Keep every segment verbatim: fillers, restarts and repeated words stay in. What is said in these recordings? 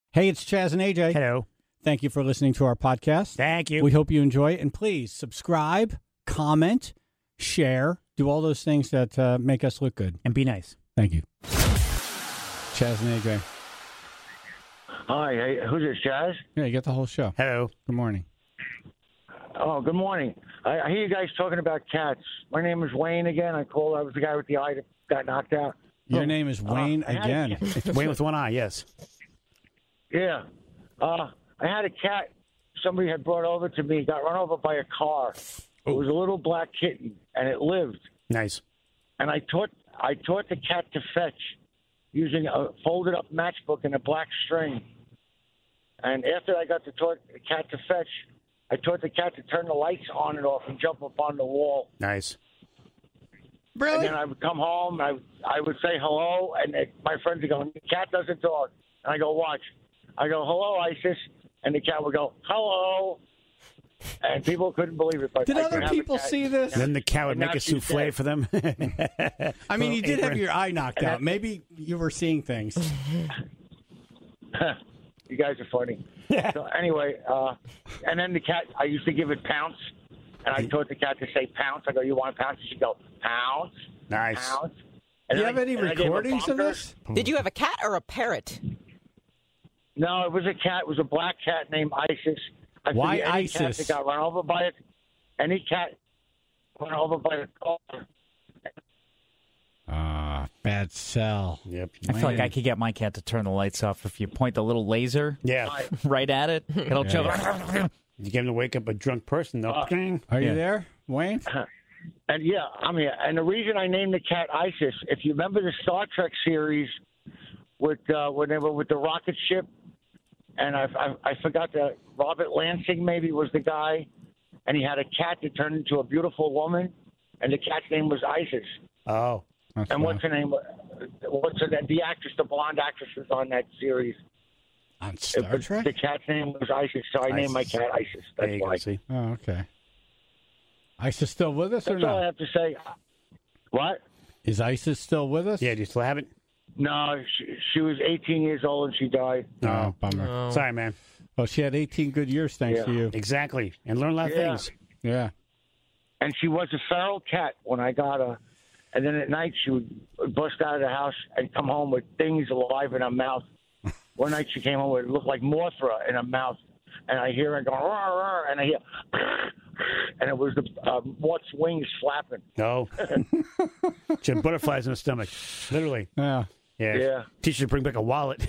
Hey, it's Chaz and A J. Hello. Thank you for listening to our podcast. Thank you. We hope you enjoy it. And please subscribe, comment, share, do all those things that uh, make us look good. And be nice. Thank you. Chaz and A J. Hi, hey, who's this, Chaz? Yeah, you get the whole show. Hello. Good morning. Oh, good morning. I, I hear you guys talking about cats. My name is Wayne again. I called. I was the guy with the eye that got knocked out. Your oh. name is Wayne uh, again. Wayne with one eye, yes. Yeah. Uh, I had a cat somebody had brought over to me, got run over by a car. It was a little black kitten, and it lived. Nice. And I taught I taught the cat to fetch using a folded-up matchbook and a black string. And after I got to taught the cat to fetch, I taught the cat to turn the lights on and off and jump up on the wall. Nice. Really? And then I would come home, I I would say hello, and it, my friends would go, the cat doesn't talk. And I go, watch. I go, hello, Isis. And the cat would go, hello. And people couldn't believe it. But Did I other could have people a cat. see this? Then the cow would And make now a she's souffle dead. for them. I mean, you did have apron. your eye knocked out. Maybe you were seeing things. You guys are funny. So anyway, uh, and then the cat, I used to give it pounce. And I taught the cat to say pounce. I go, you want pounce? She'd go, pounce. Nice. Pounce. Do And you then have I- any and I gave her recordings of bonker. this? Did you have a cat or a parrot? No, it was a cat. It was a black cat named Isis. I Why figured any Isis? cat that got run over by it, any cat run over by a car. Ah, bad sell. Yep. I feel like I could get my cat to turn the lights off if you point the little laser Yeah. right at it. It'll jump. You get him to wake up a drunk person, though. Uh, Are you Yeah. there, Wayne? And yeah, I mean, and the reason I named the cat Isis, if you remember the Star Trek series with uh, when they were with the rocket ship, and I, I, I forgot that Robert Lansing maybe was the guy, and he had a cat that turned into a beautiful woman, and the cat's name was Isis. Oh. That's And fine. what's her name? What's her name? The actress, the blonde actress, was on that series. On Star It- Trek? The cat's name was Isis, so I named my Isis. cat Isis. There That's you go, why. see. Oh, okay. Isis still with us or That's all I not? have to say. What? Is Isis still with us? Yeah, do you still have it? No, she, she was eighteen years old and she died. Oh, bummer. Sorry, man. Well, she had eighteen good years thanks Yeah. to you. Exactly. And learn a lot of Yeah. things. Yeah. And she was a feral cat when I got her. And then at night she would bust out of the house and come home with things alive in her mouth. One night she came home with it looked like Mothra in her mouth. And I hear her go, roar, roar, and I hear, and it was the uh, Mort's wings flapping. No. She had butterflies in her stomach. Literally. Yeah. Yeah. Yeah. Teach her to bring back a wallet.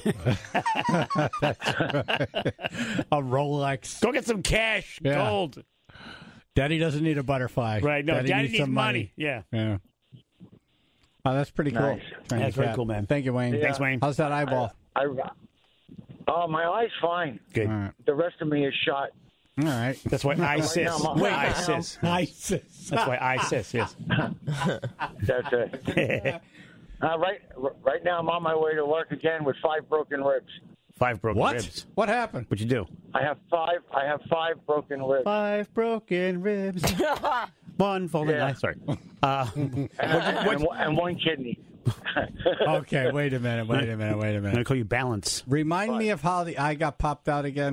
A Rolex. Go get some cash. Yeah. Gold. Daddy doesn't need a butterfly. Right. No, Daddy, needs, some money. Yeah. Yeah. Oh, that's pretty cool. Nice. Train That's a very cat. cool, man. Thank you, Wayne. Yeah. Thanks, Wayne. How's that eyeball? I, oh, my eye's fine. Good. All right. The rest of me is shot. All right. That's why ISIS. now, I'm- Wait, right now- ISIS. Isis. That's why ISIS, yes. That's it. Uh, right, right now, I'm on my way to work again with five broken ribs. Five broken What? ribs. What happened? What'd you do? I have five. I have five broken ribs, Five broken ribs. One folding Yeah. eye. Sorry. Uh, and, and, and one kidney. Okay, wait a minute. Wait a minute. Wait a I'm going to minute. call you Balance. Remind me of how the eye got popped out again.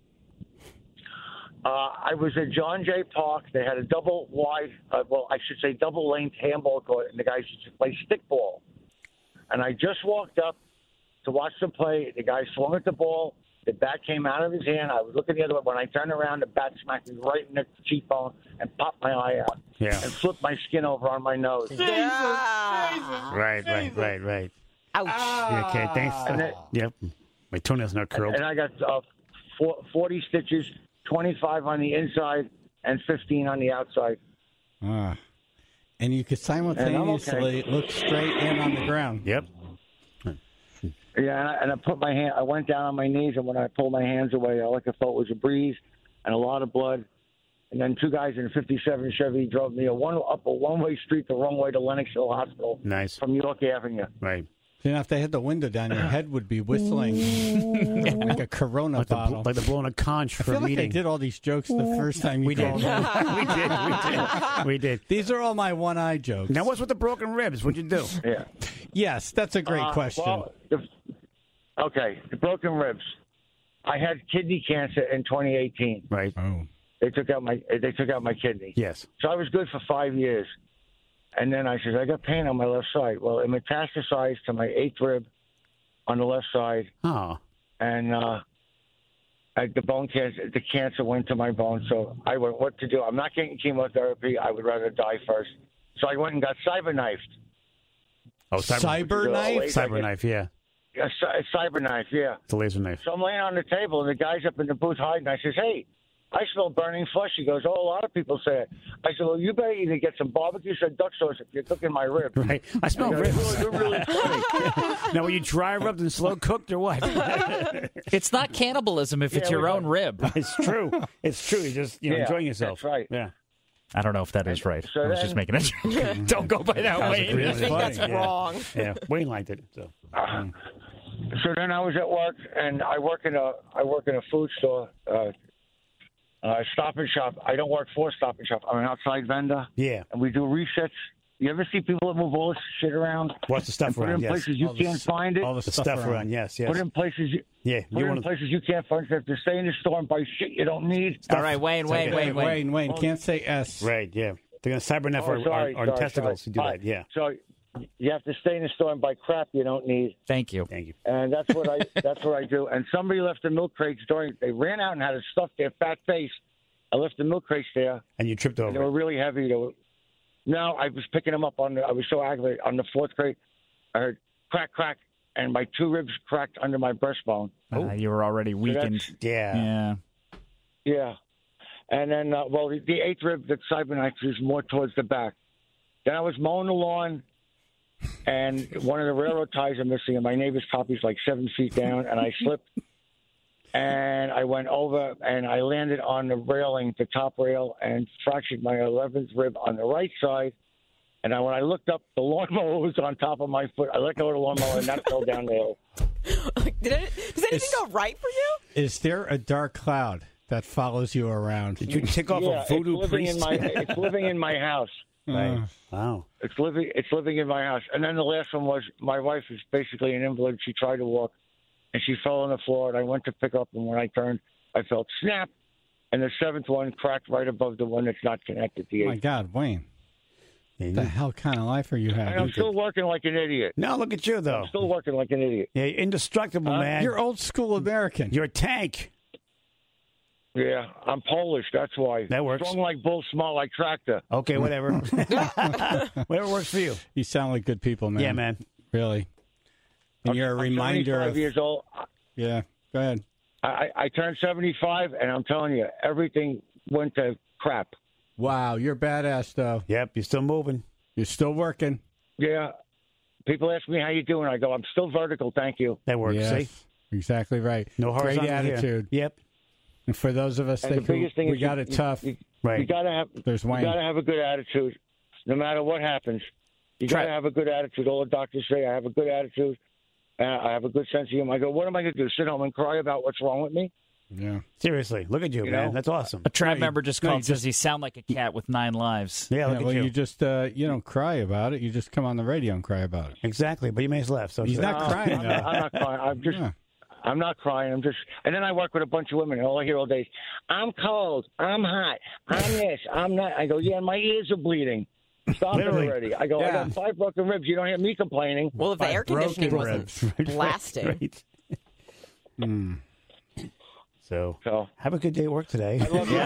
Uh, I was at John Jay Park. They had a double wide, uh, well, I should say double length handball court, and the guys used to play stickball. And I just walked up to watch them play. The guy swung at the ball. The bat came out of his hand. I was looking the other way. When I turned around, the bat smacked me right in the cheekbone and popped my eye out. Yeah. And flipped my skin over on my nose. Yeah. Right, right, right, right. Ouch. Yeah, okay, thanks. And then- Yep. My toenail's not curled. And I got uh, four, forty stitches, twenty-five on the inside and fifteen on the outside. Ah. And you could simultaneously okay. look straight in on the ground. Yep. Yeah, and I, and I put my hand. I went down on my knees, and when I pulled my hands away, all I could felt was a breeze and a lot of blood. And then two guys in a fifty-seven Chevy drove me a one up a one-way street the wrong way to Lenox Hill Hospital Nice. from York Avenue. Right. You know, if they had the window down, your head would be whistling like a Corona Like the, bottle. like the blowing a conch I for feel a like meeting. they did all these jokes the first time you We did. called we in. did. We did. We did. These are all my one-eye jokes. Now, what's with the broken ribs? What'd you do? Yeah. Yes, that's a great Uh, question. well, the, okay, the broken ribs. I had kidney cancer in twenty eighteen. Right. Oh. They took out my they took out my kidney. Yes. So I was good for five years. And then I said, I got pain on my left side. Well, it metastasized to my eighth rib on the left side. Oh. And uh, I, the bone cancer, the cancer went to my bone. So I went, what to do? I'm not getting chemotherapy. I would rather die first. So I went and got cyber-knifed. Oh, cyber, Cyber knife? cyber knife, yeah. A, cy- a cyber knife, yeah. It's a laser knife. So I'm laying on the table, and the guy's up in the booth hiding. I says, hey, I smell burning flesh. He goes, oh, a lot of people say it. I said, well, you better either get some barbecue or duck sauce if you're cooking my rib. Right. I smell He goes, ribs. You're really funny. Now, were you dry rubbed and slow cooked or what? It's not cannibalism if it's Yeah, your we own got- rib. It's true. It's true. You're just you know, Yeah, enjoying yourself. that's right. Yeah. I don't know if that is right. So I was just then- making it. Don't go by that way. agree I with think Funny, that's yeah. wrong. Yeah. Wayne liked it. So. Uh, so then I was at work, and I work in a I work in a food store, uh, uh, Stop and Shop. I don't work for Stop and Shop. I'm an outside vendor, Yeah. and we do resets. You ever see people that move all this shit around? What's the stuff and put it around? in Yes. places you All the can't s- find it. All the, The stuff, stuff around. around. Yes. Yes. Put it in places you Yeah. put You it in want to. places you can't find. You have to stay in the store and buy shit you don't need. All right, Wayne, Wayne, okay. Wayne, Wayne. Wayne, Wayne, can't say S. Right. Yeah. They're going to cyber knife Oh, our, sorry, our, our sorry, testicles sorry. to do All that. right. Yeah. So you have to stay in the store and buy crap you don't need. Thank you. Thank you. And that's what I that's what I do. And somebody left the milk crates during. They ran out and had to stuff their fat face. I left the milk crates there. And you tripped And they over. were really heavy. They were, no, I was picking them up on the. I was so aggravated on the fourth crate. I heard crack, crack, and my two ribs cracked under my breastbone. Uh, you were already weakened. Yeah. Yeah. Yeah, and then uh, well, the, the eighth rib that cyberknife is more towards the back. Then I was mowing the lawn, and one of the railroad ties are missing, and my neighbor's copy's like seven feet down, and I slipped, and I went over, and I landed on the railing, the top rail, and fractured my eleventh rib on the right side. And I, when I looked up, the lawnmower was on top of my foot. I let go of the lawnmower, and that fell down the hill. Did it, does anything It's- go right for you? Is there a dark cloud that follows you around? Did you tick off Yeah, a voodoo it's living priest? in my it's living in my house. Right. Wow. It's living it's living in my house. And then the last one was my wife is basically an invalid. She tried to walk, and she fell on the floor. And I went to pick up, and when I turned, I felt snap, and the seventh one cracked right above the one that's not connected to Oh the my eighth. God, Wayne. Yeah, The you- hell kind of life are you And I'm having? still working like an idiot. Now look at you, though. I'm still working like an idiot. Yeah, you're indestructible, man. You're old school American. You're a tank. Yeah, I'm Polish. That's why. That works. Strong like bull, small like tractor. Okay, whatever. Whatever works for you. You sound like good people, man. Yeah, man. Really. And you're a I'm reminder seventy-five of. years old. Yeah, go ahead. I, I, I turned seventy-five, and I'm telling you, everything went to crap. Wow, you're badass, though. Yep, you're still moving. You're still working. Yeah. People ask me how you doing. I go, I'm still vertical, thank you. That works. Yes, See? exactly right. No Great horizontal here. attitude. Yep. And for those of us And the that who, biggest thing we is got you, it tough, You, Right. you gotta have there's you Wayne. gotta have a good attitude, no matter what happens. You Try- gotta have a good attitude. All the doctors say I have a good attitude. Uh, I have a good sense of humor. I go, what am I gonna do? Sit home and cry about what's wrong with me? Yeah. Seriously, look at you, You man. know? That's awesome. A tribe No, you- member just no, called you and says just- you sound like a cat with nine lives. Yeah, Yeah, look well, at you you. just uh, you don't cry about it. You just come on the radio and cry about it. Exactly, but you may have left. So He's not No, crying, I'm not, though. I'm not crying. I'm just. Yeah. I'm not crying. I'm just. And then I work with a bunch of women, and all I hear all day is, "I'm cold. I'm hot. I'm this. I'm that." I go, "Yeah, my ears are bleeding. Stop Literally. it already." I go, "I Yeah. got five broken ribs. You don't hear me complaining." Well, if the By air conditioning broken wasn't ribs. blasting. Right. Hmm. So, So have a good day at work today. I love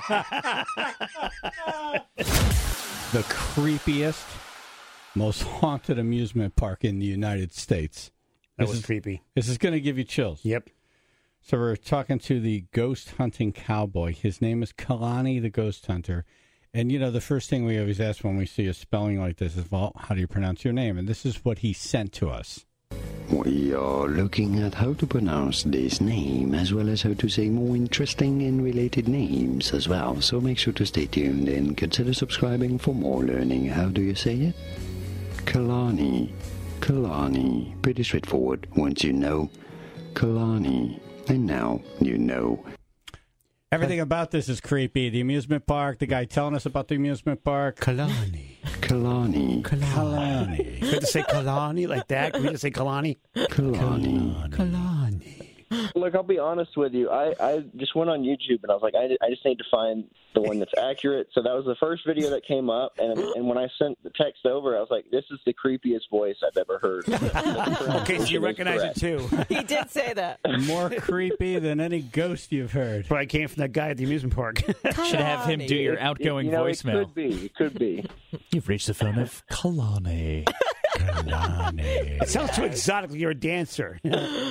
you guys. The creepiest, most haunted amusement park in the United States. That This was is- creepy. This is going to give you chills. Yep. So we're talking to the ghost hunting cowboy. His name is Kalani the Ghost Hunter. And, you know, the first thing we always ask when we see a spelling like this is, well, how do you pronounce your name? And this is what he sent to us. We are looking at how to pronounce this name, as well as how to say more interesting and related names as well. So make sure to stay tuned and consider subscribing for more learning. How do you say it? Kalani. Kalani. Pretty straightforward. Once you know, Kalani. And now you know. Everything about this is creepy. The amusement park, the guy telling us about the amusement park. Kalani. Kalani. Kalani. You have to say Kalani like that. Can we just say Kalani? Kalani. Kalani. look, I'll be honest with you. I, I just went on YouTube and I was like, I, I just need to find the one that's accurate. So that was the first video that came up. And and when I sent the text over, I was like, this is the creepiest voice I've ever heard. Okay, so you recognize it too. He did say that. More creepy than any ghost you've heard. Probably came from that guy at the amusement park. Should have him do your outgoing you know, voicemail. It could be. It could be. You've reached the phone of Kalani. Kalani. It sounds too exotic. You're a dancer.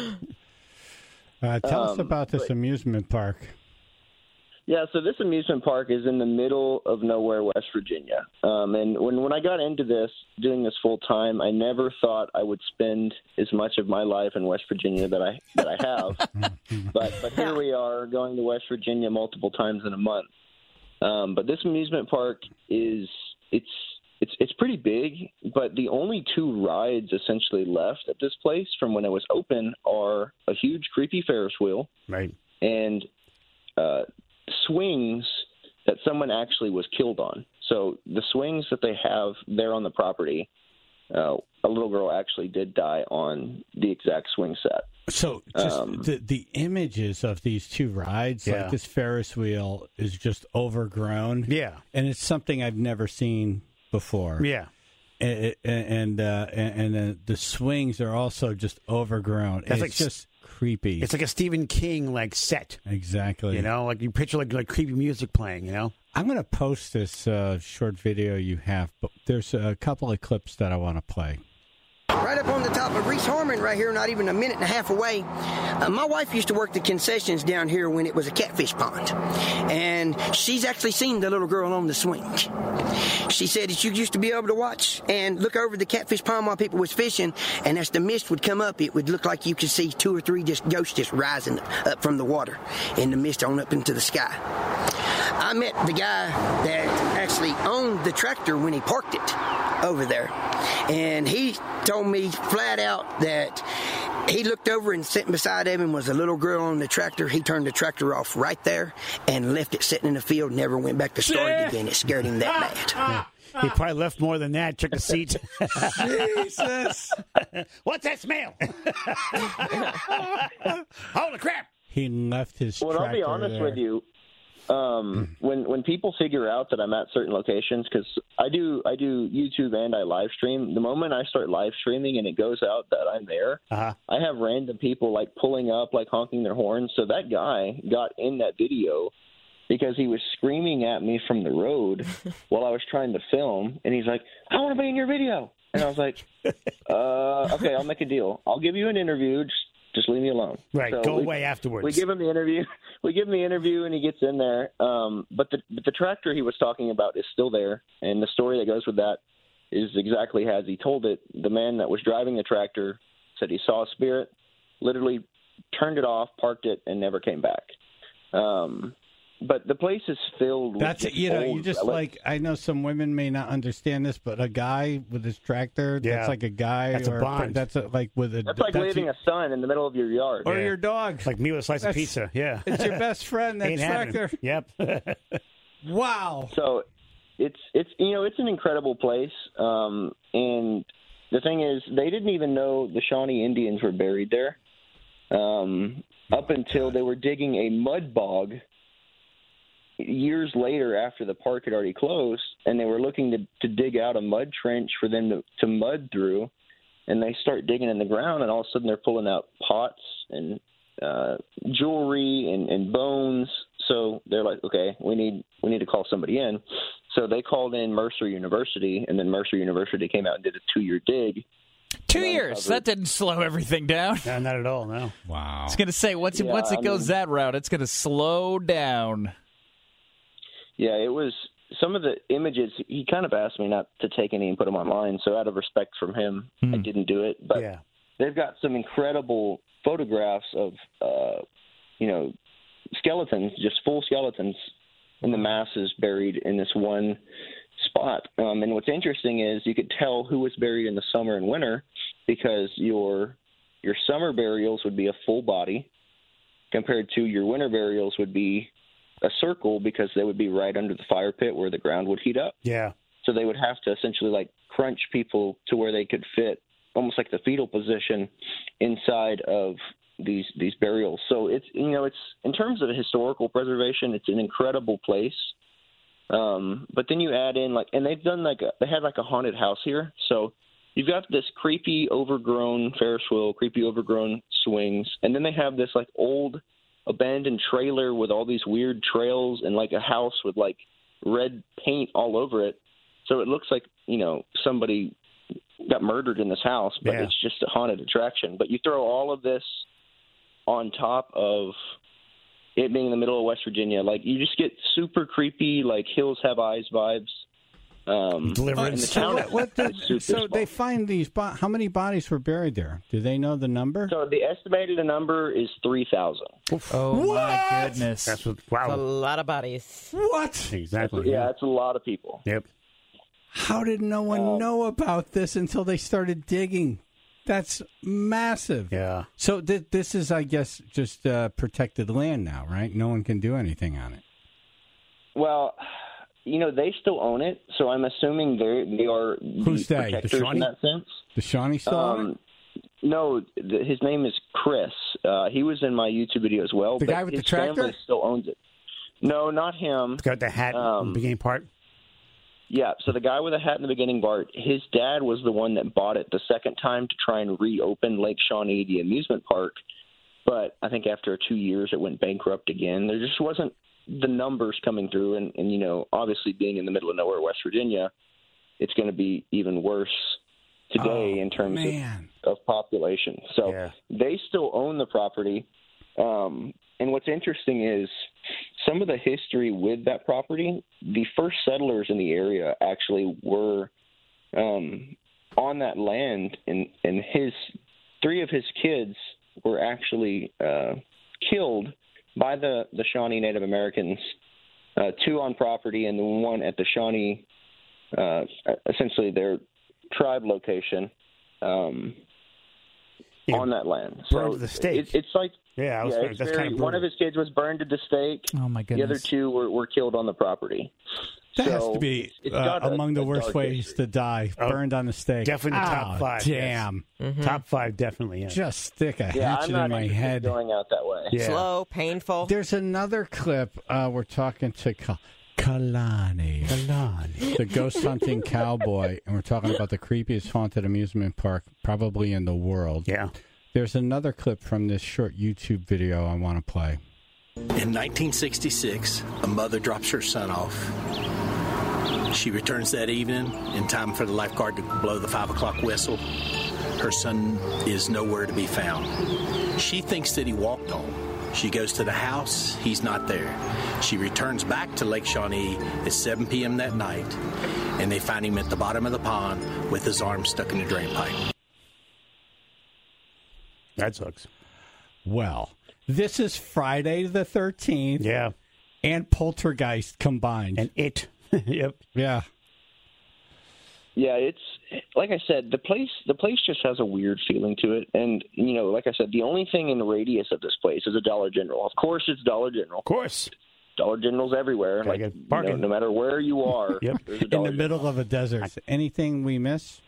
Uh, tell Um, us about this but- amusement park. Yeah, so this amusement park is in the middle of nowhere, West Virginia. Um, and when, when I got into this, doing this full time, I never thought I would spend as much of my life in West Virginia that I that I have. but but here we are, going to West Virginia multiple times in a month. Um, but this amusement park is it's it's it's pretty big. But the only two rides essentially left at this place from when it was open are a huge creepy Ferris wheel, Right. and uh, swings that someone actually was killed on. So the swings that they have there on the property, uh, a little girl actually did die on the exact swing set. So just Um, the the images of these two rides, Yeah. like this Ferris wheel, is just overgrown. Yeah. And it's something I've never seen before. Yeah. And and uh, and, and the, the swings are also just overgrown. That's it's like- just creepy. It's like a Stephen King like set. Exactly. You know, like you picture like like creepy music playing. You know. I'm going to post this uh, short video you have, but there's a couple of clips that I want to play. Right up on the top of Reese Harmon right here, not even a minute and a half away. Uh, my wife used to work the concessions down here when it was a catfish pond. And she's actually seen the little girl on the swing. She said that you used to be able to watch and look over the catfish pond while people was fishing, and as the mist would come up, it would look like you could see two or three just ghosts just rising up from the water in the mist on up into the sky. I met the guy that actually owned the tractor when he parked it over there. And he told me flat out that he looked over and sitting beside him was a little girl on the tractor. He turned the tractor off right there and left it sitting in the field, never went back to start it again. It scared him that bad. He probably left more than that. Took a seat. Jesus. What's that smell? Holy crap! He left his Well, I'll be tractor honest there. with you. Um, when when people figure out that I'm at certain locations, because I do I do YouTube and I live stream. The moment I start live streaming and it goes out that I'm there, Uh-huh. I have random people like pulling up, like honking their horns. So that guy got in that video because he was screaming at me from the road while I was trying to film, and he's like, "I want to be in your video," and I was like, uh, "Okay, I'll make a deal. I'll give you an interview. Just just leave me alone." Right. So Go we- away afterwards. We give him the interview. We give him the interview, and he gets in there. Um, but the but the tractor he was talking about is still there, and the story that goes with that is exactly as he told it. The man that was driving the tractor said he saw a spirit, literally turned it off, parked it, and never came back. Um, but the place is filled with That's just you know, you old just relics. like I know some women may not understand this, but a guy with his tractor, Yeah. that's like a guy That's a or bond. that's a, like with a That's like leaving your, a son in the middle of your yard. or Yeah. your dog. It's like me with a slice That's- of pizza. Yeah. It's your best friend, that Ain't happening. tractor. Yep. Wow. So it's it's you know it's an incredible place, um, and the thing is they didn't even know the Shawnee Indians were buried there um, up until they were digging a mud bog years later after the park had already closed, and they were looking to, to dig out a mud trench for them to, to mud through, and they start digging in the ground, and all of a sudden they're pulling out pots and uh, jewelry and, and bones. So they're like, okay, we need we need to call somebody in. So they called in Mercer University, and then Mercer University came out and did a two-year dig. Two And years. uncovered- That didn't slow everything down. No, not at all. No. Wow. I was going to say, once, it, Yeah, once it I goes mean- that route, it's going to slow down. Yeah, it was some of the images. He kind of asked me not to take any and put them online. So out of respect from him, I didn't do it. But Yeah. they've got some incredible photographs of, uh, you know, skeletons, just full skeletons in the masses buried in this one spot. Um, and what's interesting is you could tell who was buried in the summer and winter because your your summer burials would be a full body compared to your winter burials would be a circle because they would be right under the fire pit where the ground would heat up. Yeah. So they would have to essentially like crunch people to where they could fit almost like the fetal position inside of these these burials. So it's you know it's in terms of historical preservation, it's an incredible place. Um, but then you add in like, and they've done like a, they have like a haunted house here. So you've got this creepy, overgrown Ferris wheel, creepy, overgrown swings, and then they have this like old abandoned trailer with all these weird trails and like a house with like red paint all over it. So it looks like you know somebody got murdered in this house, but Yeah. it's just a haunted attraction. But you throw all of this on top of it being in the middle of West Virginia, like you just get super creepy, like Hills Have Eyes vibes. Um, Deliverance. and the So, town what, what the, is super so small. they find these. Bo- how many bodies were buried there? Do they know the number? So the estimated number is three thousand. Oh, my What? goodness. That's what, A wow. lot of bodies. What? Exactly. Yeah, it's a lot of people. Yep. How did no one Um, know about this until they started digging? That's massive. Yeah. So th- this is, I guess, just uh, protected land now, right? No one can do anything on it. Well, you know, they still own it, so I'm assuming they they are Who's the they? The protectors Shawnee? in that sense. The Shawnee still own it? Um, no, th- his name is Chris. Uh, he was in my YouTube video as well. The but guy with the his tractor? family still owns it. No, not him. It's got the hat in Um, the beginning part. Yeah, so the guy with the hat in the beginning, Bart, his dad was the one that bought it the second time to try and reopen Lake Shawnee, the amusement park. But I think after two years, it went bankrupt again. There just wasn't the numbers coming through. And, and you know, obviously being in the middle of nowhere, West Virginia, it's going to be even worse today Oh, in terms man. of, of population. So Yeah. they still own the property. Um, and what's interesting is some of the history with that property, the first settlers in the area actually were um, on that land, and, and his three of his kids were actually uh, killed by the, the Shawnee Native Americans, uh, two on property and the one at the Shawnee, uh, essentially their tribe location, um, Yeah. on that land. Burned So to the stake. It, it's like Yeah, I was yeah, gonna- it's that's very, kind of one of his kids was burned at the stake. Oh, my The other goodness. two were, were killed on the property. That So has to be it's- it's uh, got a- among the a worst dark ways history. to die, Oh, burned on the stake. definitely the top Oh, five, yes. Damn. Top five, definitely. Yeah. Just stick a Yeah, hatchet I'm not in my interested in head. going out that way. Yeah. Slow, painful. There's another clip. Uh, we're talking to Ka- Kalani, Kalani. the ghost hunting cowboy, and we're talking about the creepiest haunted amusement park probably in the world. Yeah. There's another clip from this short YouTube video I want to play. In nineteen sixty-six, a mother drops her son off. She returns that evening in time for the lifeguard to blow the five o'clock whistle. Her son is nowhere to be found. She thinks that he walked home. She goes to the house. He's not there. She returns back to Lake Shawnee at seven p.m. that night, and they find him at the bottom of the pond with his arm stuck in a drain pipe. That sucks. Well, this is Friday the thirteenth Yeah. and Poltergeist combined. And it. Yep. yeah. Yeah, it's like I said, the place the place just has a weird feeling to it. And you know, like I said, the only thing in the radius of this place is a Dollar General. Of course it's Dollar General. Of course. Dollar General's everywhere. Gotta Like get you know, parking. no matter where you are, Yep. there's a In Dollar the middle of a desert. Anything we miss?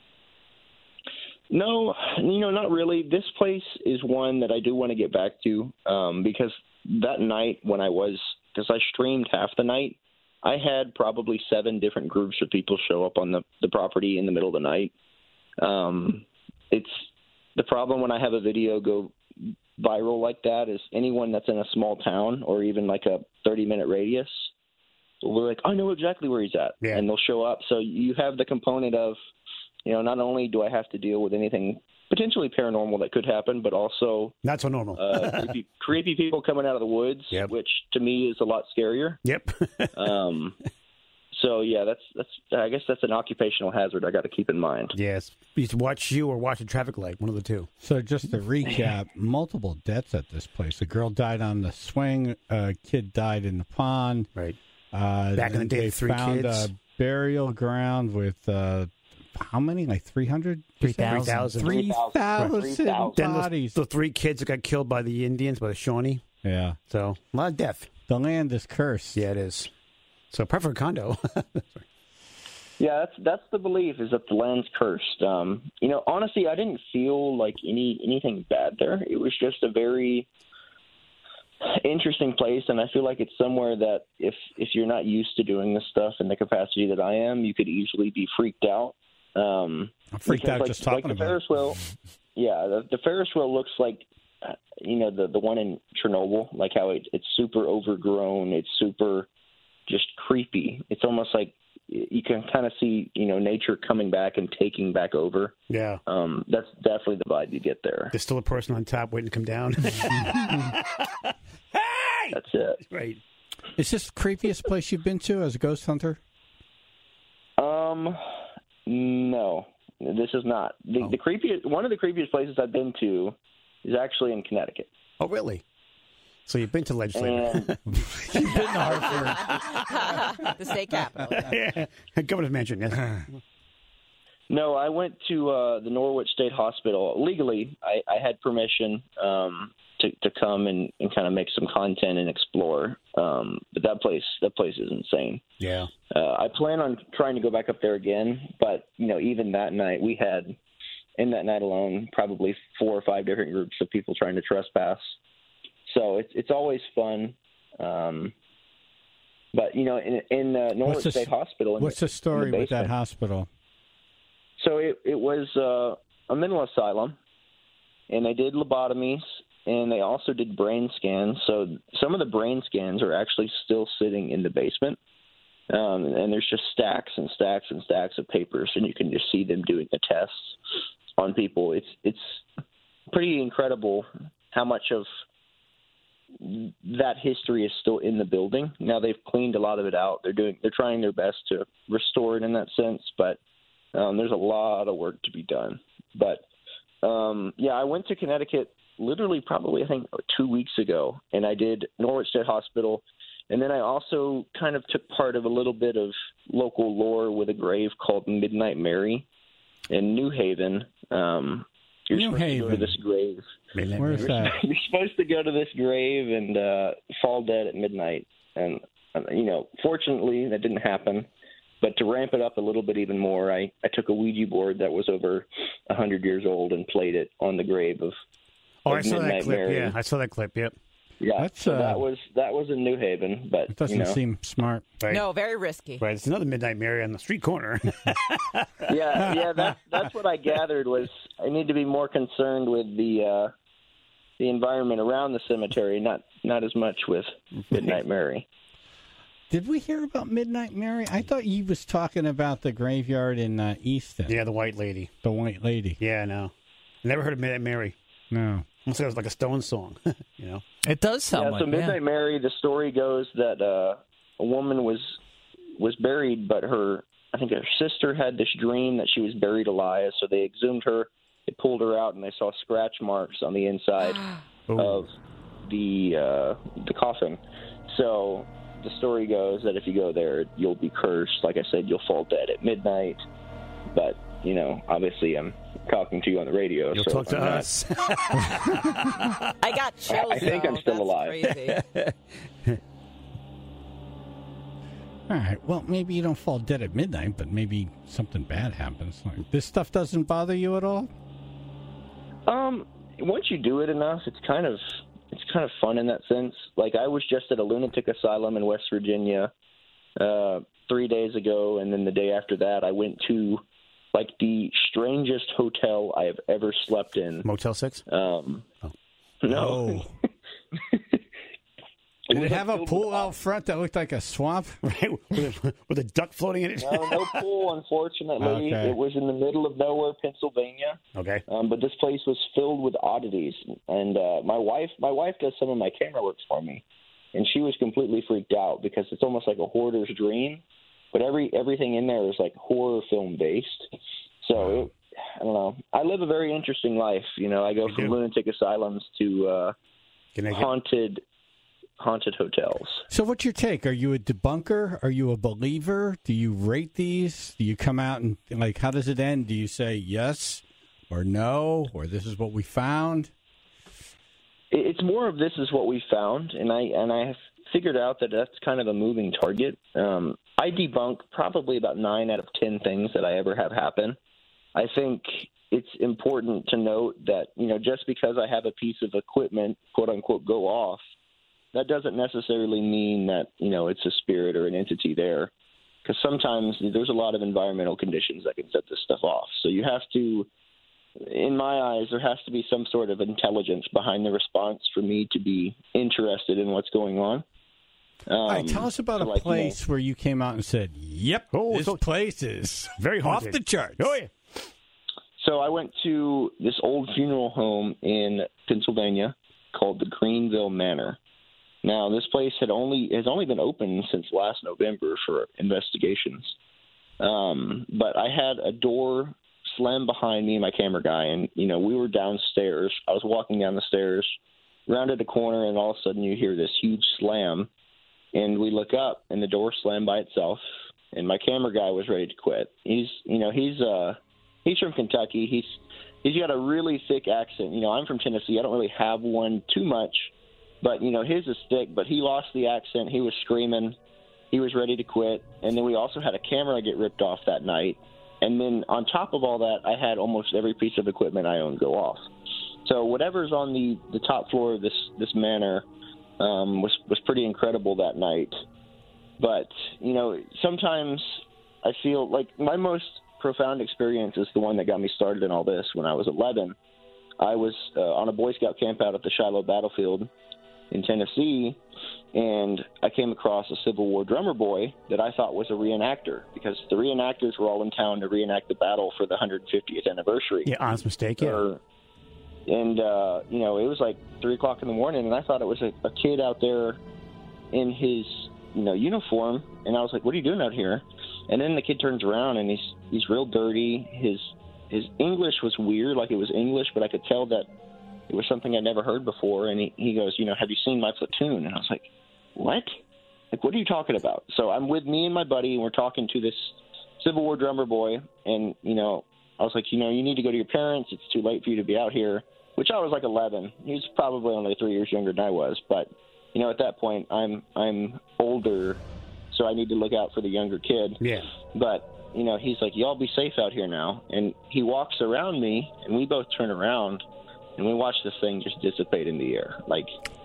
No, you know, not really. This place is one that I do want to get back to um, because that night when I was, because I streamed half the night, I had probably seven different groups of people show up on the, the property in the middle of the night. Um, it's the problem when I have a video go viral like that is anyone that's in a small town or even like a thirty minute radius, we're like, I know exactly where he's at. Yeah. And they'll show up. So you have the component of, you know, not only do I have to deal with anything potentially paranormal that could happen, but also Not so normal. uh, creepy, creepy people coming out of the woods, Yep. which to me is a lot scarier. Yep. Um, so yeah, that's that's. I guess that's an occupational hazard I got to keep in mind. Yes. Either watch you or watch a traffic light. One of the two. So just to recap, multiple deaths at this place. A girl died on the swing. A kid died in the pond. Right. Uh, Back in the and day, they three found kids. a burial ground with uh, how many? Like three hundred? three thousand. Three thousand Then those, bodies. the three kids that got killed by the Indians, by the Shawnee. Yeah. So a lot of death. The land is cursed. Yeah, it is. So perfect condo. Yeah, that's that's the belief, is that the land's cursed. Um, you know, honestly, I didn't feel like any anything bad there. It was just a very interesting place, and I feel like it's somewhere that if if you're not used to doing this stuff in the capacity that I am, you could easily be freaked out. Um, I'm freaked out like, just talking like the about Ferris it. wheel. Yeah, the, the Ferris wheel looks like, uh, you know, the the one in Chernobyl, like how it, it's super overgrown, it's super just creepy. It's almost like you can kind of see, you know, nature coming back and taking back over. Yeah. Um, that's definitely the vibe you get there. There's still a person on top waiting to come down. Hey! That's it. Right. Is this the creepiest place you've been to as a ghost hunter? Um, no, this is not. The, Oh. the creepiest, one of the creepiest places I've been to is actually in Connecticut. Oh, really? So you've been to legislature. And You've been to Hartford. The state capital. yeah. Governor's mansion, yes. no, I went to uh, the Norwich State Hospital. Legally, I, I had permission um, to, to come and, and kind of make some content and explore. Um, but that place, that place is insane. Yeah. Uh, I plan on trying to go back up there again, but you know, even that night, we had, in that night alone, probably four or five different groups of people trying to trespass. So it's it's always fun. Um, but you know, in in uh, Norwich What's the, State Hospital, in what's the story in the with that basement- hospital? So it it was uh, a mental asylum, and they did lobotomies, and they also did brain scans. So some of the brain scans are actually still sitting in the basement. Um, and there's just stacks and stacks and stacks of papers, and you can just see them doing the tests on people. It's it's pretty incredible how much of that history is still in the building. Now they've cleaned a lot of it out. They're doing they're trying their best to restore it in that sense, but um, there's a lot of work to be done. But um, yeah, I went to Connecticut literally probably I think two weeks ago, and I did Norwich State Hospital. And then I also kind of took part of a little bit of local lore with a grave called Midnight Mary in New Haven. Um, you're New supposed Haven. to go to this grave. Where's that? You're supposed to go to this grave and uh, fall dead at midnight. And, uh, you know, fortunately, that didn't happen. But to ramp it up a little bit even more, I, I took a Ouija board that was over one hundred years old and played it on the grave of, Oh, of I saw that Midnight clip. Mary. Yeah, I saw that clip. Yep. Yeah, That's, so uh, that was that was in New Haven, but It doesn't you know, seem smart. Right. No, very risky. Right. It's another Midnight Mary on the street corner. yeah, yeah, that's that's what I gathered was I need to be more concerned with the uh, the environment around the cemetery, not not as much with Midnight Mary. Did we hear about Midnight Mary? I thought he was talking about the graveyard in uh, Easton. Yeah, the white lady. The White Lady. Yeah, no. Never heard of Midnight Mary. No. Almost like it was like a Stone song, you know. It does sound Yeah, like so Midnight yeah. Mary. The story goes that uh, a woman was was buried, but her I think her sister had this dream that she was buried alive. So they exhumed her, they pulled her out, and they saw scratch marks on the inside of the uh, the coffin. So the story goes that if you go there, you'll be cursed. Like I said, you'll fall dead at midnight. But you know, obviously, I'm talking to you on the radio. You'll so talk to I'm not- us. I got chills. I think though. I'm still That's alive. Crazy. All right. Well, maybe you don't fall dead at midnight, but maybe something bad happens. Like, this stuff doesn't bother you at all? Um, once you do it enough, it's kind of it's kind of fun in that sense. Like I was just at a lunatic asylum in West Virginia uh, three days ago, and then the day after that, I went to like the strangest hotel I have ever slept in. Motel six? Um, Oh. No. Did was it have a filled pool with- out front that looked like a swamp? Right, with a, with a duck floating in it. No, no pool, unfortunately. Okay. It was in the middle of nowhere, Pennsylvania. Okay. Um, but this place was filled with oddities, and uh, my wife, my wife does some of my camera work for me, and she was completely freaked out because it's almost like a hoarder's dream, but every everything in there is like horror film based. So it, I don't know. I live a very interesting life. You know, I go You from do. lunatic asylums to uh, Can I get, haunted haunted hotels. So what's your take? Are you a debunker? Are you a believer? Do you rate these? Do you come out and, like, how does it end? Do you say yes or no, or this is what we found? It- It's more of this is what we found, and I and I have figured out that that's kind of a moving target. Um, I debunk probably about nine out of ten things that I ever have happen. I think it's important to note that, you know, just because I have a piece of equipment, quote unquote, go off, that doesn't necessarily mean that, you know, it's a spirit or an entity there. Because sometimes there's a lot of environmental conditions that can set this stuff off. So you have to, in my eyes, there has to be some sort of intelligence behind the response for me to be interested in what's going on. Um, All right, tell us about a like, place you know, where you came out and said, yep, Oh, this so- place is Very off haunted. the charts. Oh, yeah. So I went to this old funeral home in Pennsylvania called the Greenville Manor. Now, this place had only has only been open since last November for investigations. Um, but I had a door slammed behind me and my camera guy, and, you know, we were downstairs. I was walking down the stairs, rounded a corner, and all of a sudden you hear this huge slam. And we look up, and the door slammed by itself, and my camera guy was ready to quit. He's, you know, he's uh, he's from Kentucky. He's he's got a really thick accent. You know, I'm from Tennessee. I don't really have one too much, but, you know, his is thick. But he lost the accent. He was screaming. He was ready to quit. And then we also had a camera get ripped off that night. And then on top of all that, I had almost every piece of equipment I own go off. So whatever's on the, the top floor of this, this manor um, was, was pretty incredible that night. But, you know, sometimes I feel like my most profound experience is the one that got me started in all this. When I was eleven, I was uh, on a Boy Scout camp out at the Shiloh Battlefield in Tennessee, and I came across a Civil War drummer boy that I thought was a reenactor, because the reenactors were all in town to reenact the battle for the one hundred fiftieth anniversary. Yeah, honest mistake, yeah. Or, and, uh, you know, it was like three o'clock in the morning, and I thought it was a, a kid out there in his, you know, uniform, and I was like, what are you doing out here? And then the kid turns around, and he's he's real dirty. His his English was weird, like it was English, but I could tell that it was something I'd never heard before. And he, he goes, you know, have you seen my platoon? And I was like, what? Like, what are you talking about? So I'm with me and my buddy, and we're talking to this Civil War drummer boy, and, you know, I was like, you know, you need to go to your parents. It's too late for you to be out here, which I was like eleven. He was probably only three years younger than I was, but, you know, at that point, I'm I'm older, so I need to look out for the younger kid. Yeah. But, you know, he's like, y'all be safe out here now. And he walks around me, and we both turn around, and we watch this thing just dissipate in the air. Like,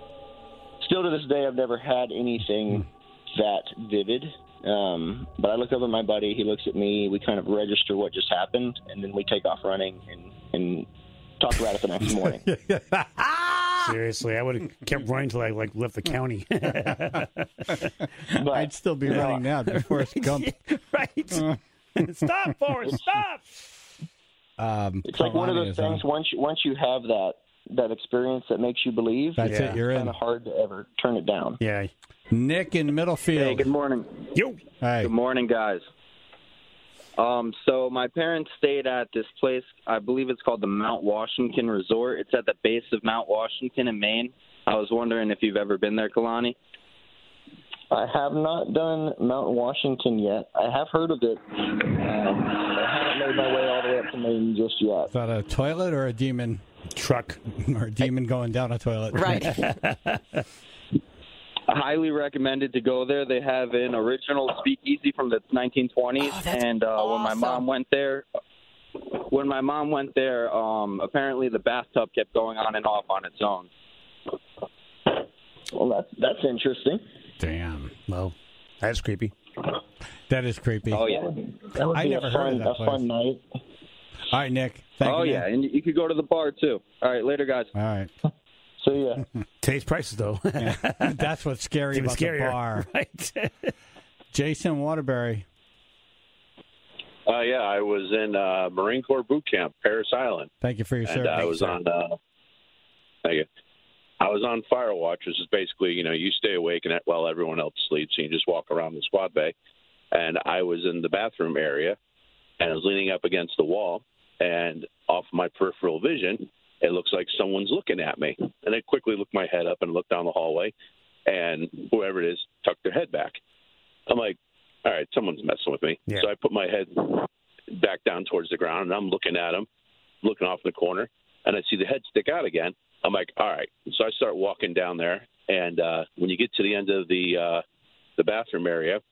still to this day, I've never had anything that vivid. Um, but I look over at my buddy, he looks at me, we kind of register what just happened, and then we take off running and, and talk about it the next morning. Seriously, I would have kept running till I like left the county. But, I'd still be you know, running now before it's Gump. Right. Stop, Forrest, stop. Um, It's like one of Kalani those is on. things, once you, once you have that, that experience that makes you believe, That's Yeah. it. You're it's in. kind of hard to ever turn it down. Yeah. Nick in Middlefield. Hey, good morning. Yo. Hey. Good morning, guys. Um, so my parents stayed at this place, I believe it's called the Mount Washington Resort. It's at the base of Mount Washington in Maine. I was wondering if you've ever been there, Kalani. I have not done Mount Washington yet. I have heard of it. Um, I haven't made my way all the way up to Maine just yet. Is that a toilet or a demon? Truck. Or a demon going down a toilet? Right. I highly recommended to go there. They have an original speakeasy from the nineteen twenties, Oh, that's and uh, when my awesome. mom went there, when my mom went there, um, apparently the bathtub kept going on and off on its own. Well, that's that's interesting. Damn. Well, that's creepy. That is creepy. Oh yeah, That would I be never a heard fun, of that a place. fun night. All right, Nick. Thank oh you, yeah, man. and you could go to the bar too. All right, later, guys. All right. So yeah, Today's prices, though. That's what's scary Even about scarier. the bar. Right. Jason Waterbury. Uh, yeah, I was in uh, Marine Corps boot camp, Parris Island, Thank you for your and service. uh, I was on. Uh, thank you. I was on fire watch, which is basically, you know, you stay awake and while everyone else sleeps, and you just walk around the squad bay. And I was in the bathroom area, and I was leaning up against the wall, and off my peripheral vision, it looks like someone's looking at me. And I quickly looked my head up and looked down the hallway, and whoever it is tucked their head back. I'm like, all right, someone's messing with me. Yeah. So I put my head back down towards the ground, and I'm looking at him, looking off in the corner, and I see the head stick out again. I'm like, all right. So I start walking down there, and uh, when you get to the end of the uh, the bathroom area,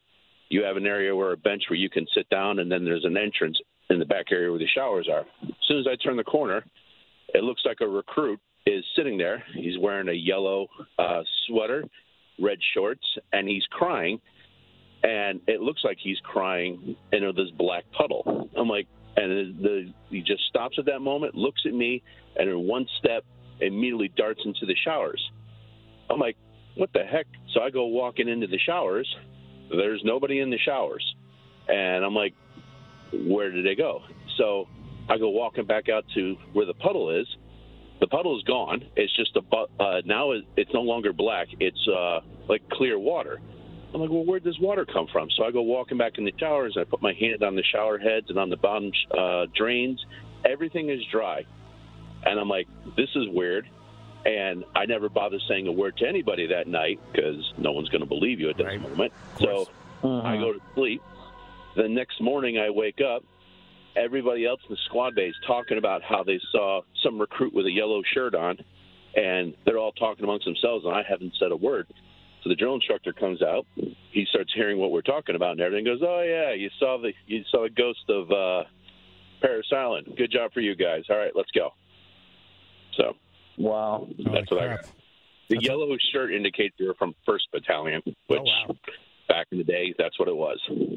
you have an area where a bench where you can sit down, and then there's an entrance in the back area where the showers are. As soon as I turn the corner, it looks like a recruit is sitting there. He's wearing a yellow uh, sweater, red shorts, and he's crying. And it looks like he's crying into this black puddle. I'm like, and the, he just stops at that moment, looks at me, and in one step, immediately darts into the showers. I'm like, what the heck? So I go walking into the showers. There's nobody in the showers. And I'm like, where did they go? So I go walking back out to where the puddle is. The puddle is gone. It's just a uh, now it's no longer black. It's uh, like clear water. I'm like, well, where'd this water come from? So I go walking back in the showers. I put my hand on the shower heads and on the bottom uh, drains. Everything is dry. And I'm like, this is weird. And I never bothered saying a word to anybody that night because no one's going to believe you at this right. moment. So uh-huh. I go to sleep. The next morning I wake up. Everybody else in the squad bay is talking about how they saw some recruit with a yellow shirt on, and they're all talking amongst themselves, and I haven't said a word. So the drill instructor comes out. He starts hearing what we're talking about and everything. Goes, oh yeah, you saw the you saw the ghost of uh, Paris Island. Good job for you guys. All right, let's go. So wow, that's Holy what crap. I got. The that's yellow a- shirt indicates you were from First Battalion, which oh, wow. back in the day, that's what it was.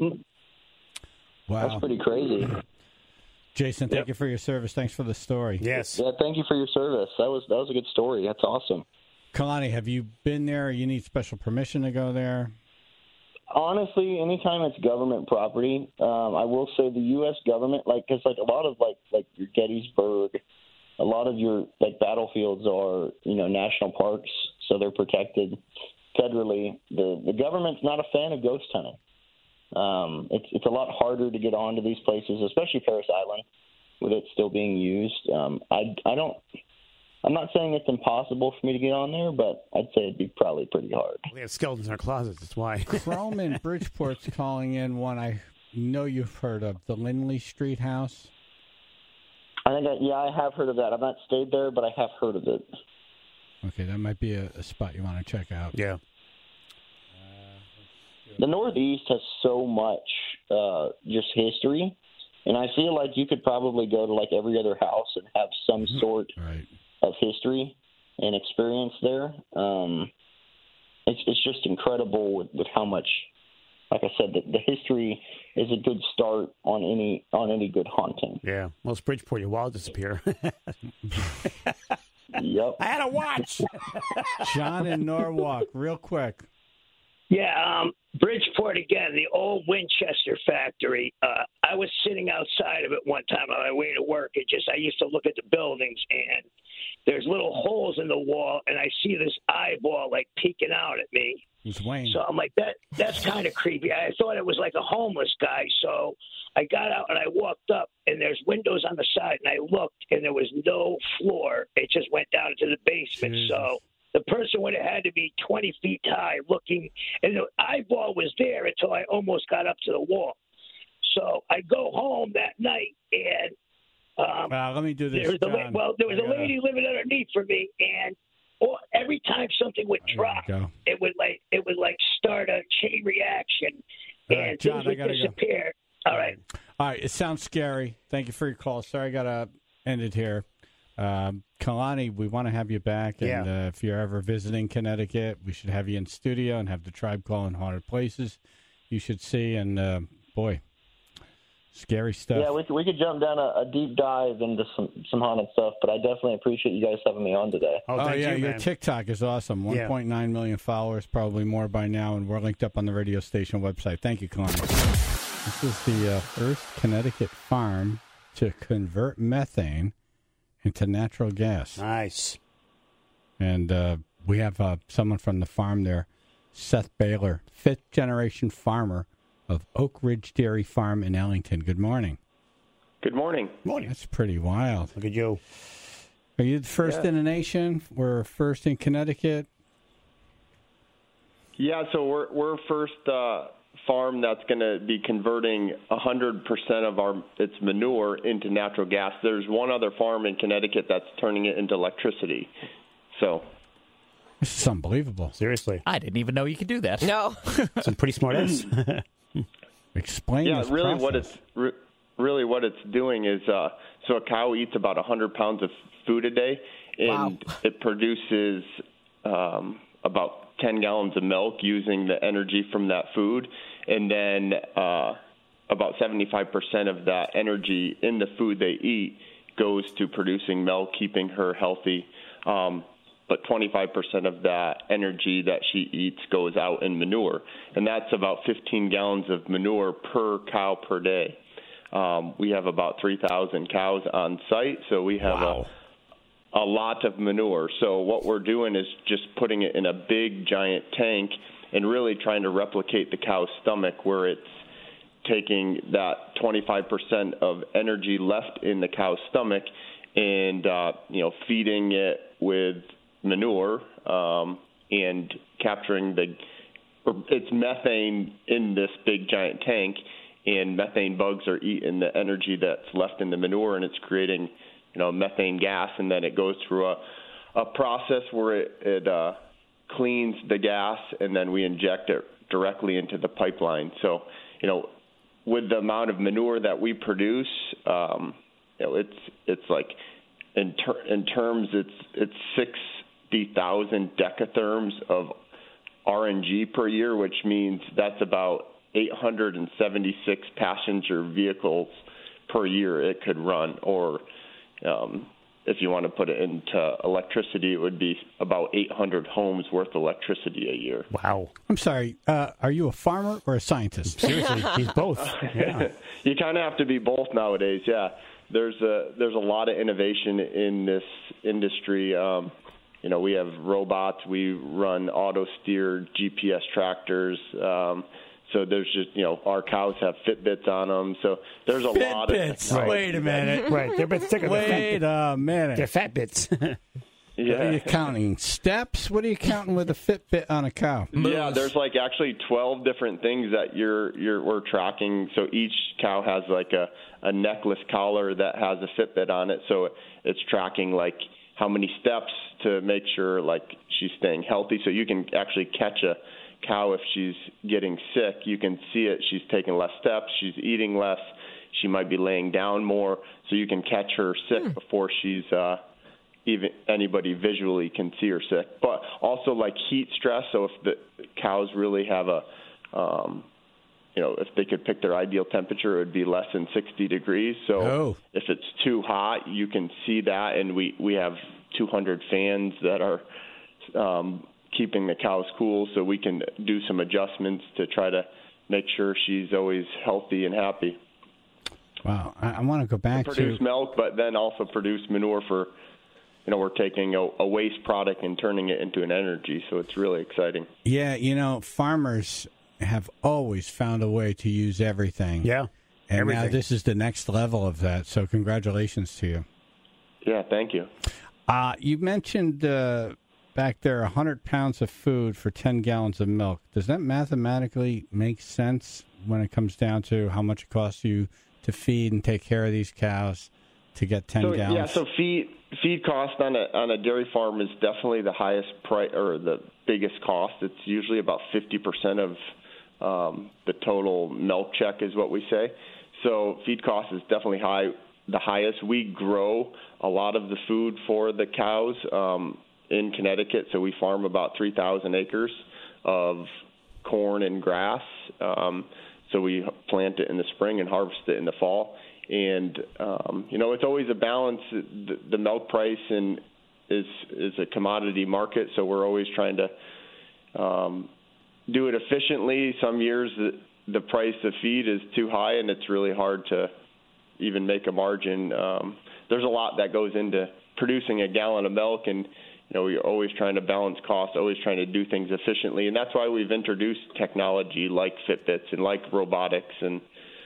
Wow, that's pretty crazy. Jason, thank yep. you for your service. Thanks for the story. Yes. Yeah, thank you for your service. That was that was a good story. That's awesome. Kalani, have you been there? You need special permission to go there? Honestly, anytime it's government property, um, I will say the U S government, like, because like a lot of like like your Gettysburg, a lot of your like battlefields are you know national parks, so they're protected federally. The the government's not a fan of ghost hunting. Um, it's it's a lot harder to get onto these places, especially Paris Island, with it still being used. Um, I I don't. I'm not saying it's impossible for me to get on there, but I'd say it'd be probably pretty hard. We have skeletons in our closets. That's why. Chrome in Bridgeport's calling in one I know you've heard of, the Lindley Street House. I think, I, yeah, I have heard of that. I've not stayed there, but I have heard of it. Okay, that might be a, a spot you want to check out. Yeah. The Northeast has so much uh, just history, and I feel like you could probably go to like every other house and have some sort right. of history and experience there. Um, it's it's just incredible with, with how much, like I said, the, the history is a good start on any on any good haunting. Yeah, most Bridgeport, your wallet disappear. Yep. I had a watch. John in Norwalk, real quick. Yeah, um, Bridgeport again, the old Winchester factory. Uh, I was sitting outside of it one time on my way to work. It just I used to look at the buildings, and there's little holes in the wall, and I see this eyeball like peeking out at me. It's Wayne. So I'm like, that that's kind of creepy. I thought it was like a homeless guy. So I got out and I walked up, and there's windows on the side, and I looked, and there was no floor. It just went down into the basement. Jesus. So the person would have had to be twenty feet high looking, and the eyeball was there until I almost got up to the wall. So I go home that night, and um, well, let me do this. there was a, John. well, there was I a gotta... lady living underneath for me, and or every time something would drop, it would like it would like start a chain reaction, All and right, John, things I would gotta disappear. Go. All right. All right. It sounds scary. Thank you for your call. Sorry, I gotta end it here. Um, Kalani, we want to have you back, and Yeah. uh, if you're ever visiting Connecticut, we should have you in studio and have the tribe call in haunted places. You should see, and uh, boy, scary stuff. Yeah, we could, we could jump down a, a deep dive into some, some haunted stuff, but I definitely appreciate you guys having me on today. Oh, Oh, thank yeah, you, your man. TikTok is awesome. one point nine million followers, probably more by now, and we're linked up on the radio station website. Thank you, Kalani. This is the uh, first Connecticut farm to convert methane into natural gas. Nice. And uh, we have uh, someone from the farm there, Seth Baylor, fifth-generation farmer of Oak Ridge Dairy Farm in Ellington. Good morning. Good morning. Morning. That's pretty wild. Look at you. Are you the first Yeah. in the nation? We're first in Connecticut. Yeah, so we're we're first uh, farm that's going to be converting one hundred percent of our its manure into natural gas. There's one other farm in Connecticut that's turning it into electricity. So This is unbelievable. Seriously. I didn't even know you could do that. No. Some pretty smart ass. Explain Yeah, this really, process. what it's re- really what it's doing is uh, so a cow eats about one hundred pounds of food a day, and Wow. it produces um, about ten gallons of milk using the energy from that food, and then uh, about seventy-five percent of that energy in the food they eat goes to producing milk, keeping her healthy. Um, but twenty-five percent of that energy that she eats goes out in manure, and that's about fifteen gallons of manure per cow per day. Um, we have about three thousand cows on site, so we have Wow. a, a lot of manure. So what we're doing is just putting it in a big, giant tank and really trying to replicate the cow's stomach, where it's taking that twenty-five percent of energy left in the cow's stomach and, uh, you know, feeding it with manure um, and capturing the or it's methane in this big giant tank, and methane bugs are eating the energy that's left in the manure, and it's creating, you know, methane gas, and then it goes through a, a process where it, it uh, cleans the gas, and then we inject it directly into the pipeline. So, you know, with the amount of manure that we produce, um, you know, it's it's like in ter- in terms, it's it's sixty thousand decatherms of R N G per year, which means that's about eight hundred seventy-six passenger vehicles per year it could run, or um, if you want to put it into electricity, it would be about eight hundred homes worth of electricity a year. Wow. I'm sorry. Uh, are you a farmer or a scientist? Seriously, he's both. Yeah. You kind of have to be both nowadays. Yeah, there's a there's a lot of innovation in this industry. Um, you know, we have robots. We run auto steered G P S tractors. Um, so there's just, you know, our cows have Fitbits on them. So there's a lot of Fitbits. technology. Wait a minute. Right. They're a bit thicker than Wait fat. a minute. They're fat bits. Yeah. What are you counting? Steps? What are you counting with a Fitbit on a cow? Yeah, there's like actually twelve different things that you're you're we're tracking. So each cow has like a, a necklace collar that has a Fitbit on it. So it's tracking like how many steps to make sure like she's staying healthy. So you can actually catch a cow if she's getting sick. You can see it. She's taking less steps. She's eating less. She might be laying down more. So you can catch her sick hmm. before she's uh, even anybody visually can see her sick. But also like heat stress. So if the cows really have a, um, you know, if they could pick their ideal temperature, it would be less than sixty degrees. So oh. if it's too hot, you can see that. And we, we have two hundred fans that are um, keeping the cows cool, so we can do some adjustments to try to make sure she's always healthy and happy. Wow. I, I want to go back to produce to... milk, but then also produce manure for, you know, we're taking a, a waste product and turning it into an energy, so it's really exciting. Yeah, you know, farmers have always found a way to use everything. Yeah, and everything. now this is the next level of that, so congratulations to you. Yeah, thank you. Uh, you mentioned uh, back there one hundred pounds of food for ten gallons of milk. Does that mathematically make sense when it comes down to how much it costs you to feed and take care of these cows to get ten so, gallons? Yeah, so feed feed cost on a on a dairy farm is definitely the highest price or the biggest cost. It's usually about fifty percent of um, the total milk check is what we say. So feed cost is definitely high, the highest. We grow a lot of the food for the cows um, in Connecticut. So we farm about three thousand acres of corn and grass. Um, so we plant it in the spring and harvest it in the fall. And, um, you know, it's always a balance. The, the milk price and is is a commodity market, so we're always trying to um, do it efficiently. Some years the, the price of feed is too high, and it's really hard to even make a margin. Um, there's a lot that goes into producing a gallon of milk, and, you know, we're always trying to balance costs, always trying to do things efficiently. And that's why we've introduced technology like Fitbits and like robotics and,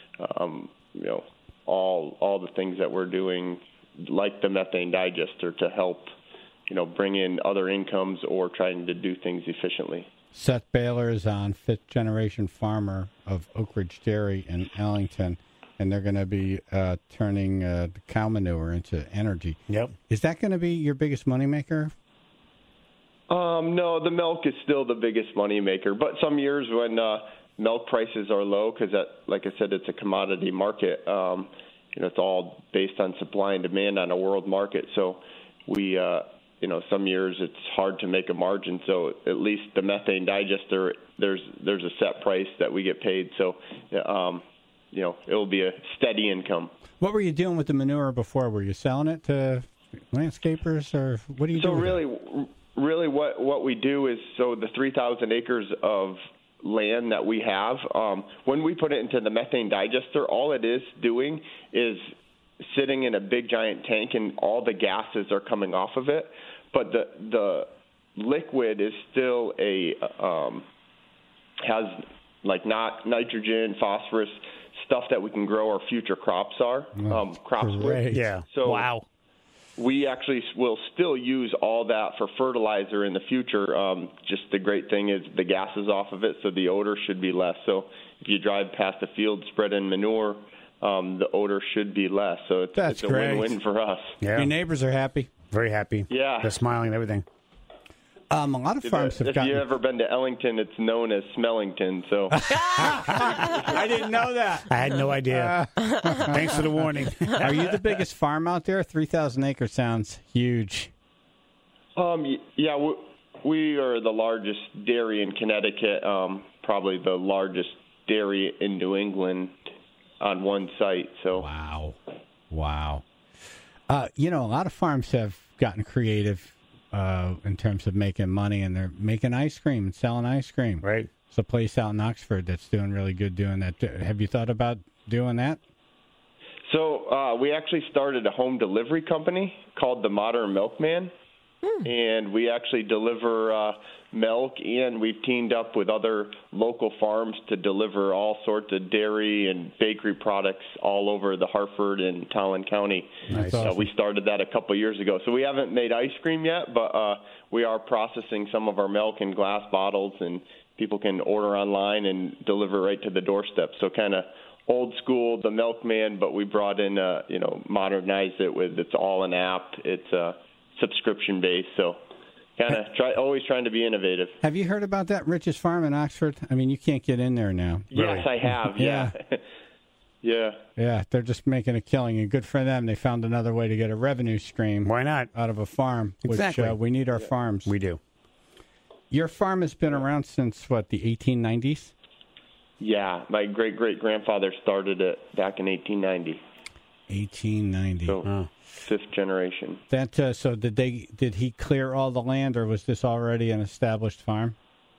um, you know, all all the things that we're doing, like the methane digester, to help, you know, bring in other incomes or trying to do things efficiently. Seth Baylor is on, fifth generation farmer of Oak Ridge Dairy in Allington, and they're going to be uh, turning uh, the cow manure into energy. Yep. Is that going to be your biggest moneymaker? Um, no, the milk is still the biggest money maker. But some years when uh, milk prices are low because, like I said, it's a commodity market. Um, you know, it's all based on supply and demand on a world market. So we, uh, you know, some years it's hard to make a margin. So at least the methane digester, there's there's a set price that we get paid. So, um, you know, it will be a steady income. What were you doing with the manure before? Were you selling it to landscapers, or what do you do? So with really, it? really, what what we do is so the three thousand acres of land that we have, um, when we put it into the methane digester, all it is doing is sitting in a big giant tank, and all the gases are coming off of it. But the the liquid is still a um, has like not nitrogen, phosphorus, stuff that we can grow our future crops are um, crops with. Yeah. So wow. We actually will still use all that for fertilizer in the future. Um, just the great thing is the gas is off of it, so the odor should be less. So if you drive past a field spreading manure, um, the odor should be less. So it's, That's it's a great. win-win for us. Yeah. Your neighbors are happy. Very happy. Yeah. They're smiling and everything. Um, a lot of If, farms have if gotten. you've ever been to Ellington, it's known as Smellington. So I didn't know that. I had no idea. Thanks for the warning. Are you the biggest farm out there? three thousand acres sounds huge. Um, y- yeah, we, we are the largest dairy in Connecticut, um, probably the largest dairy in New England on one site. So wow, wow. Uh, you know, a lot of farms have gotten creative uh, in terms of making money, and they're making ice cream and selling ice cream. Right. There's a place out in Oxford that's doing really good doing that. Have you thought about doing that? So uh, we actually started a home delivery company called the Modern Milkman, hmm. and we actually deliver uh, milk, and we've teamed up with other local farms to deliver all sorts of dairy and bakery products all over the Hartford and Talon County. Nice. Uh, we started that a couple years ago. So we haven't made ice cream yet, but uh, we are processing some of our milk in glass bottles, and people can order online and deliver right to the doorstep. So kind of old school, the milkman, but we brought in, uh, you know, modernized it with it's all an app. It's uh, subscription based. So kind of try, always trying to be innovative. Have you heard about that Rich's Farm in Oxford? I mean, you can't get in there now. Yes, I have. Yeah. Yeah. Yeah, they're just making a killing, and good for them. They found another way to get a revenue stream. Why not? Out of a farm, Exactly. which uh, we need our Yeah. farms. We do. Your farm has been around since, what, the eighteen nineties? Yeah, my great great grandfather started it back in eighteen ninety. eighteen ninety. So Oh. fifth generation. That uh, so did they? Did he clear all the land, or was this already an established farm?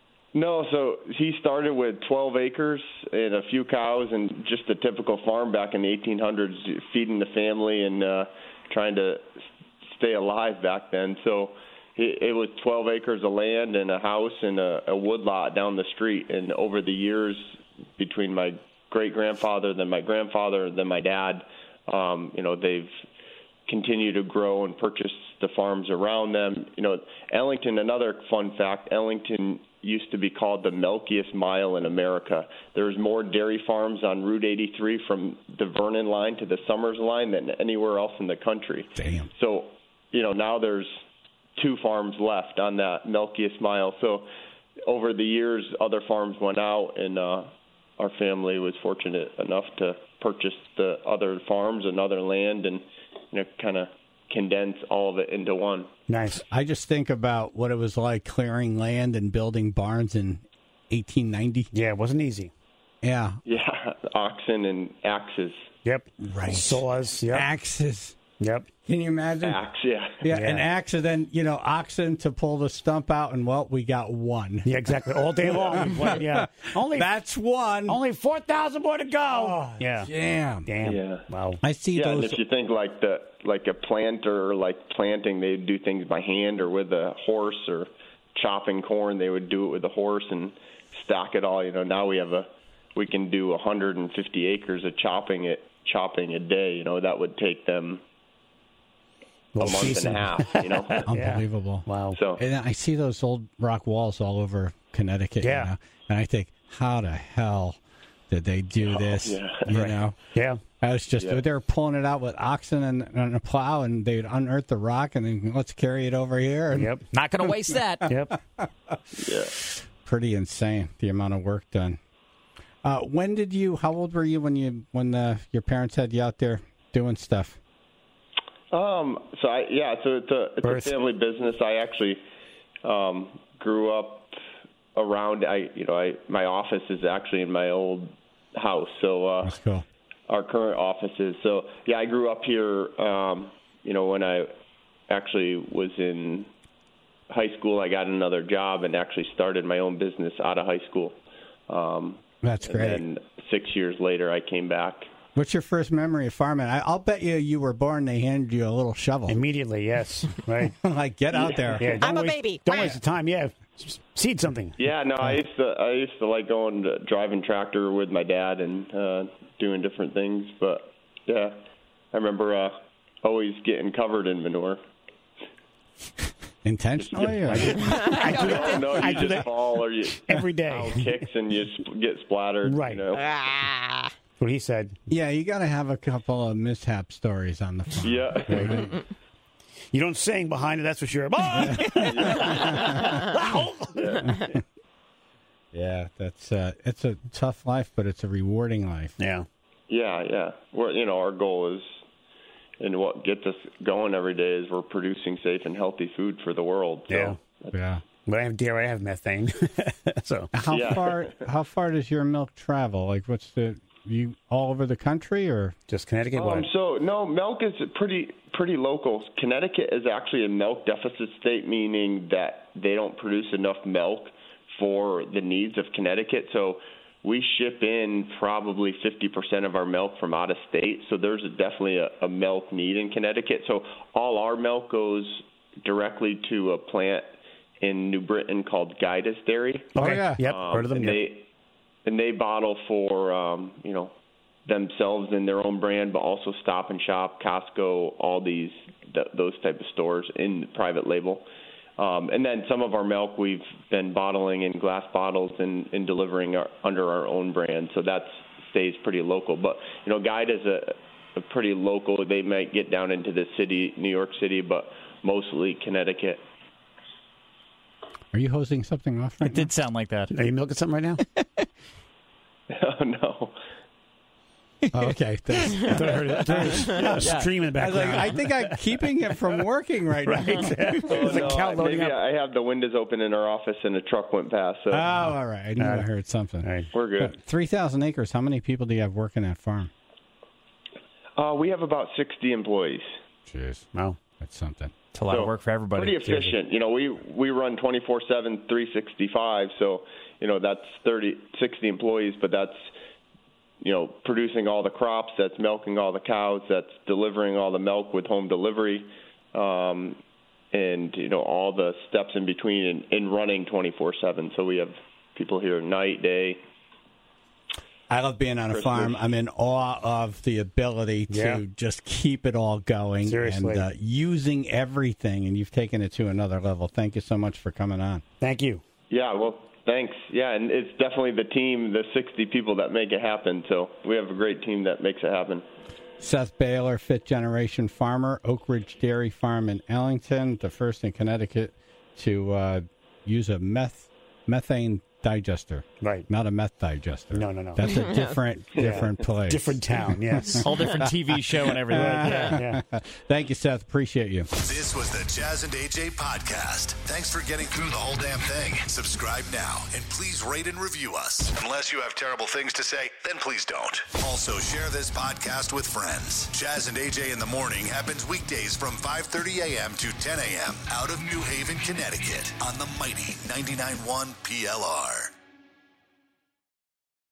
No, so he started with twelve acres and a few cows and just a typical farm back in the eighteen hundreds, feeding the family and uh, trying to stay alive back then. So it, it was twelve acres of land and a house and a, a wood lot down the street. And over the years, between my great-grandfather, then my grandfather, then my dad, um, you know, they've continued to grow and purchase the farms around them. You know, Ellington, another fun fact, Ellington used to be called the milkiest mile in America. There's more dairy farms on Route eighty-three from the Vernon line to the Summers line than anywhere else in the country. Damn. So, you know, now there's two farms left on that milkiest mile. So over the years, other farms went out, and uh, our family was fortunate enough to purchase the other farms and other land and, you know, kind of condense all of it into one. Nice. I just think about what it was like clearing land and building barns in eighteen ninety. Yeah, it wasn't easy. Yeah. Yeah, oxen and axes. Yep. Right. Saws. Yep. Axes. Yep. Can you imagine? Axe, yeah. Yeah, Yeah. an axe, and then, you know, oxen to pull the stump out, and, well, we got one. Yeah, exactly. All day long. Yeah. Only That's one. only four thousand more to go. yeah. Damn. Damn. Yeah. Wow. I see Yeah, and those. if you think like the like a planter or like planting, they do things by hand or with a horse, or chopping corn, they would do it with a horse and stack it all. You know, now we have a we can do one hundred fifty acres of chopping it chopping a day. You know, that would take them a Well, month season. and a half. You know, Unbelievable. Wow. so And I see those old rock walls all over Connecticut. Yeah. You know, and I think, how the hell did they do this? yeah. You Right. know, Yeah. I was just Yeah. they were pulling it out with oxen and, and a plow, and they'd unearth the rock, and then let's carry it over here. And Yep. Not going to waste that. Yep. yeah. Pretty insane, the amount of work done. Uh, when did you? How old were you when you when uh, your parents had you out there doing stuff? Um. So I yeah. So it's a it's Birth. a family business. I actually um, grew up around. I you know I my office is actually in my old house. So uh, That's cool. Our current office is. So yeah, I grew up here. Um, you know when I actually was in high school, I got another job and actually started my own business out of high school. Um, That's and great. then six years later, I came back. What's your first memory of farming? I, I'll bet you you were born. They handed you a little shovel. Immediately, yes. Right. Like get out there. Yeah, don't I'm a waste, baby. Don't waste the time. Yeah. S- Seed something. Yeah, no, I used to I used to like going to driving tractor with my dad and uh, doing different things. But yeah, I remember uh, always getting covered in manure. Intentionally? Or? I do that. No, no, you I do just that fall or you every day. owl kicks and you sp- get splattered. Right. You know? Ah. That's what he said. Yeah, you got to have a couple of mishap stories on the farm. Yeah. You don't sing behind it, that's for sure. yeah. Yeah, that's uh, it's a tough life, but it's a rewarding life. Yeah. Yeah, yeah. Well, you know, our goal is, and what gets us going every day is we're producing safe and healthy food for the world. So. Yeah. Yeah. But I have dairy, I have methane. So How Yeah. far? How far does your milk travel? Like, what's the you all over the country or just Connecticut? Um, what? so no, milk is pretty pretty local. Connecticut is actually a milk deficit state, meaning that they don't produce enough milk for the needs of Connecticut. So we ship in probably fifty percent of our milk from out of state. So there's a, definitely a, a milk need in Connecticut. So all our milk goes directly to a plant in New Britain called Guidus Dairy. Okay. Oh, yeah. Yep. Um, Heard of them. and Yep. they and they bottle for um, you know themselves and their own brand, but also Stop and Shop, Costco, all these th- those type of stores in private label. Um, and then some of our milk we've been bottling in glass bottles and, and delivering our, under our own brand, so that stays pretty local. But you know, Guide is a, a pretty local. They might get down into the city, New York City, but mostly Connecticut. are you hosing something off right It did sound like that. Are you milking something right now? Oh no. now? Oh, okay. Thanks. I thought I heard it. I thought I was- I was streaming in the I was like, background. I think I'm keeping it from working right, Right. now. There's a Oh, cow no, loading maybe up. I have the windows open in our office and a truck went past. So Oh, all right. I knew All I right. heard something. All right. we're good. Three thousand acres. How many people do you have working that farm? Uh, we have about sixty employees. Jeez, Wow. that's something. It's a lot So, of work for everybody. Pretty efficient. You know, we we run twenty-four seven, three sixty-five. So, you know, that's thirty, sixty employees, but that's, you know, producing all the crops, that's milking all the cows, that's delivering all the milk with home delivery, um, and, you know, all the steps in between and, and running twenty-four seven. So we have people here night, day. I love being on a Christmas. farm. I'm in awe of the ability to Yeah. just keep it all going Seriously. and uh, using everything. And you've taken it to another level. Thank you so much for coming on. Thank you. Yeah, well, thanks. Yeah, and it's definitely the team, the sixty people that make it happen. So we have a great team that makes it happen. Seth Baylor, fifth generation farmer, Oak Ridge Dairy Farm in Ellington, the first in Connecticut to uh, use a meth methane digester. Right. Not a meth digester. No, no, no. That's a different Yeah. different place. Different town, yes. Whole different T V show and everything. Yeah, yeah. Thank you, Seth. Appreciate you. This was the Jazz and A J podcast. Thanks for getting through the whole damn thing. Subscribe now and please rate and review us. Unless you have terrible things to say, then please don't. Also, share this podcast with friends. Jazz and A J in the morning happens weekdays from five thirty a.m. to ten a.m. out of New Haven, Connecticut on the mighty ninety-nine point one P L R.